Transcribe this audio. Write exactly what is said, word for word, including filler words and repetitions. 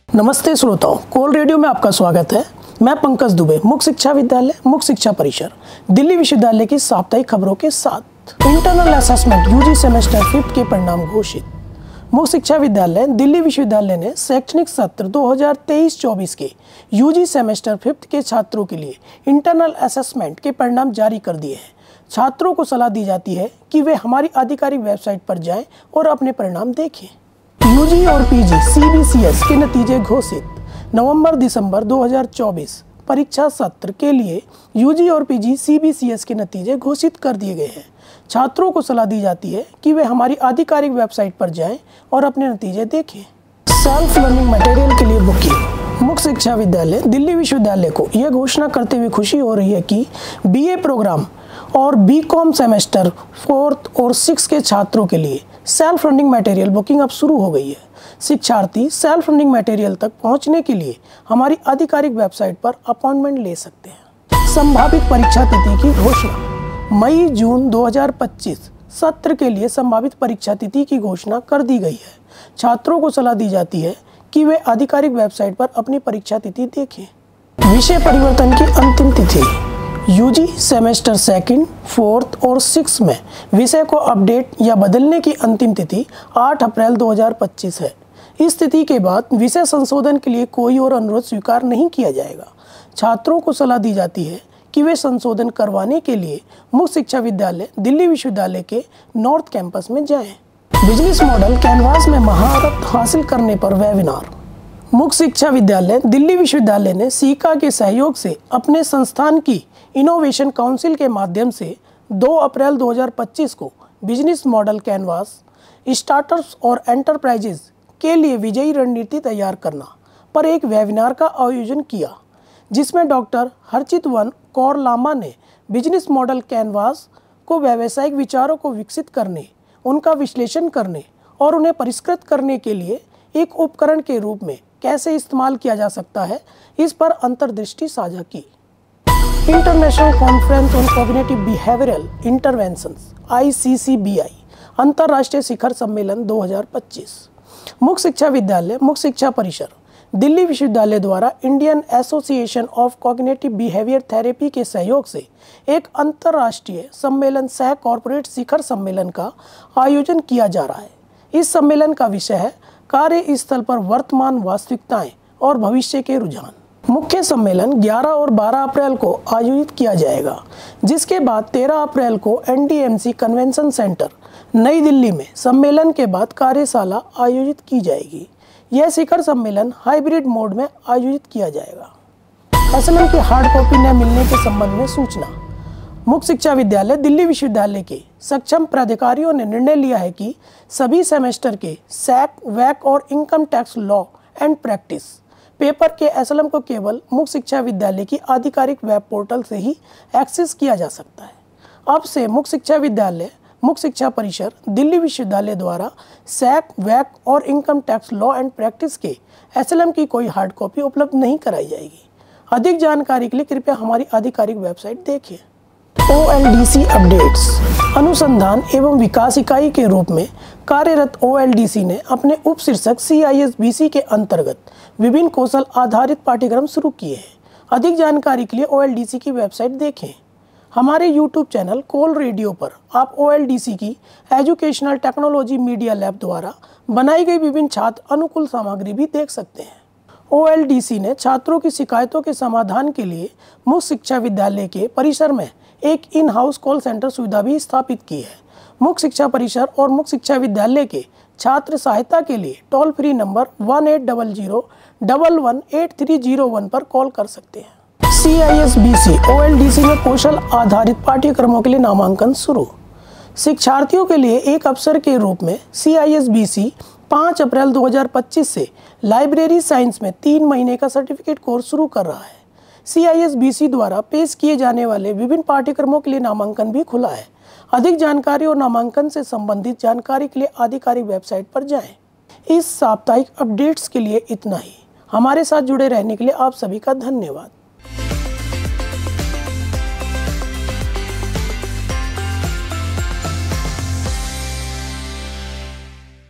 नमस्ते श्रोताओं, कोल रेडियो में आपका स्वागत है। मैं पंकज दुबे, मुख्य शिक्षा विद्यालय मुख्य शिक्षा परिसर दिल्ली विश्वविद्यालय की साप्ताहिक खबरों के साथ। Internal assessment UG semester fifth के परिणाम घोषित। मुख्य शिक्षा विद्यालय दिल्ली विश्वविद्यालय ने शैक्षणिक सत्र दो हज़ार तेईस चौबीस के यूजी सेमेस्टर फिफ्थ के छात्रों के लिए इंटरनल असेसमेंट के परिणाम जारी कर दिए हैं। छात्रों को सलाह दी जाती है कि वे हमारी आधिकारिक वेबसाइट पर जाएं और अपने परिणाम देखें। यूजी और पीजी सीबीसीएस के नतीजे घोषित। नवंबर दिसंबर दो हज़ार चौबीस परीक्षा सत्र के लिए यूजी और पीजी सीबीसीएस के नतीजे घोषित कर दिए गए हैं। छात्रों को सलाह दी जाती है कि वे हमारी आधिकारिक वेबसाइट पर जाएं और अपने नतीजे देखें। सेल्फ लर्निंग मटेरियल के लिए बुकिंग। मुख्य शिक्षा विद्यालय दिल्ली विश्वविद्यालय को यह घोषणा करते हुए खुशी हो रही है कि बीए प्रोग्राम और बीकॉम सेमेस्टर फोर्थ और सिक्स के छात्रों के लिए सेल्फ लर्निंग मटेरियल बुकिंग अब शुरू हो गई है। शिक्षार्थी सेल्फ लर्निंग मटेरियल तक पहुंचने के लिए हमारी आधिकारिक वेबसाइट पर अपॉइंटमेंट ले सकते हैं। संभावित परीक्षा तिथि की घोषणा। मई जून दो हज़ार पच्चीस सत्र के लिए संभावित परीक्षा तिथि की घोषणा कर दी गई है। छात्रों को सलाह दी जाती है कि वे आधिकारिक वेबसाइट पर अपनी परीक्षा तिथि देखें। विषय परिवर्तन की अंतिम तिथि। यूजी सेमेस्टर सेकंड, फोर्थ और सिक्स में विषय को अपडेट या बदलने की अंतिम तिथि आठ अप्रैल दो हज़ार पच्चीस है। इस तिथि के बाद विषय संशोधन के लिए कोई और अनुरोध स्वीकार नहीं किया जाएगा। छात्रों को सलाह दी जाती है कि वे संशोधन करवाने के लिए मुख्य शिक्षा विद्यालय दिल्ली विश्वविद्यालय के नॉर्थ कैंपस में जाएं। बिजनेस मॉडल कैनवास में महारत हासिल करने पर वेबिनार। मुख्य शिक्षा विद्यालय दिल्ली विश्वविद्यालय ने सीका के सहयोग से अपने संस्थान की इनोवेशन काउंसिल के माध्यम से दो अप्रैल दो हज़ार पच्चीस को बिजनेस मॉडल कैनवास स्टार्टअप्स और एंटरप्राइजेज के लिए विजयी रणनीति तैयार करना पर एक वेबिनार का आयोजन किया, जिसमें डॉक्टर हर्षित वन कौर लामा ने बिजनेस मॉडल कैनवास को व्यावसायिक विचारों को विकसित करने, उनका विश्लेषण करने और उन्हें परिष्कृत करने के लिए एक उपकरण के रूप में कैसे इस्तेमाल किया जा सकता है, इस पर अंतर्दृष्टि साझा की। International conference on cognitive behavioural interventions I C C B I अंतर्राष्ट्रीय शिखर सम्मेलन दो हज़ार पच्चीस। मुख्य शिक्षा विद्यालय मुख्य शिक्षा परिसर दिल्ली विश्वविद्यालय द्वारा Indian association of cognitive behaviour therapy के सहयोग से एक अंतर्राष्ट्रीय सम्मेलन सह कॉर्पोरेट शिखर सम्मेलन का आयोजन किया जा रहा है। इस सम्मेलन का विषय है कार्य स्थल पर वर्तमान वास्तविकताएं और भविष्य के रुझान। मुख्य सम्मेलन ग्यारह और बारह अप्रैल को आयोजित किया जाएगा, जिसके बाद तेरह अप्रैल को N D M C convention centre Nai Delhi में सम्मेलन के बाद कार्यशाला आयोजित की जाएगी। यह शिखर सम्मेलन हाइब्रिड मोड में आयोजित किया जाएगा। एस एल एम की हार्ड कॉपी न मिलने के संबंध में सूचना। मुख्य शिक्षा विद्यालय दिल्ली विश्वविद्यालय के सक्षम प्राधिकारियों ने निर्णय लिया है कि सभी सेमेस्टर के सैक, वैक और income tax law and practice paper के एस एल एम को केवल मुख्य शिक्षा विद्यालय की आधिकारिक वेब पोर्टल से ही एक्सेस किया जा सकता है। अब से मुख्य शिक्षा विद्यालय मुख्य शिक्षा परिसर दिल्ली विश्वविद्यालय द्वारा सैक, वैक और income tax law and practice के एस एल एम की कोई हार्ड कॉपी उपलब्ध नहीं कराई जाएगी। अधिक जानकारी के लिए कृपया हमारी आधिकारिक वेबसाइट देखें। O L D C updates. अनुसंधान एवं विकास इकाई के रूप में कार्यरत ओ एल डी सी ने अपने उप शीर्षक सी आई एस बी सी के अंतर्गत विभिन्न कौशल आधारित पाठ्यक्रम शुरू किए हैं। अधिक जानकारी के लिए ओ एल डी सी की वेबसाइट देखें। हमारे यूट्यूब चैनल कोल रेडियो पर आप ओ एल डी सी की एजुकेशनल टेक्नोलॉजी मीडिया लैब द्वारा बनाई गई विभिन्न छात्र अनुकूल सामग्री भी देख सकते हैं। ओ एल डी सी ने छात्रों की शिकायतों के समाधान के लिए मुख्य शिक्षा विद्यालय के परिसर में एक इन हाउस कॉल सेंटर सुविधा भी स्थापित की है। मुख्य शिक्षा परिसर और मुख्य शिक्षा विद्यालय के छात्र सहायता के लिए toll free number one eight double zero double one eight three zero one पर कॉल कर सकते हैं। C I S B C O L D C में कौशल आधारित पाठ्यक्रमों के लिए नामांकन शुरू। शिक्षार्थियों के लिए एक अवसर के रूप में सी आई एस बी सी पाँच अप्रैल दो हज़ार पच्चीस से लाइब्रेरी साइंस में तीन महीने का सर्टिफिकेट कोर्स शुरू कर रहा है। सी आई एस बी सी द्वारा पेश किए जाने वाले विभिन्न पाठ्यक्रमों के लिए नामांकन भी खुला है। अधिक जानकारी और नामांकन से संबंधित जानकारी के लिए आधिकारिक वेबसाइट पर जाएं। इस साप्ताहिक अपडेट्स के लिए इतना ही। हमारे साथ जुड़े रहने के लिए आप सभी का धन्यवाद।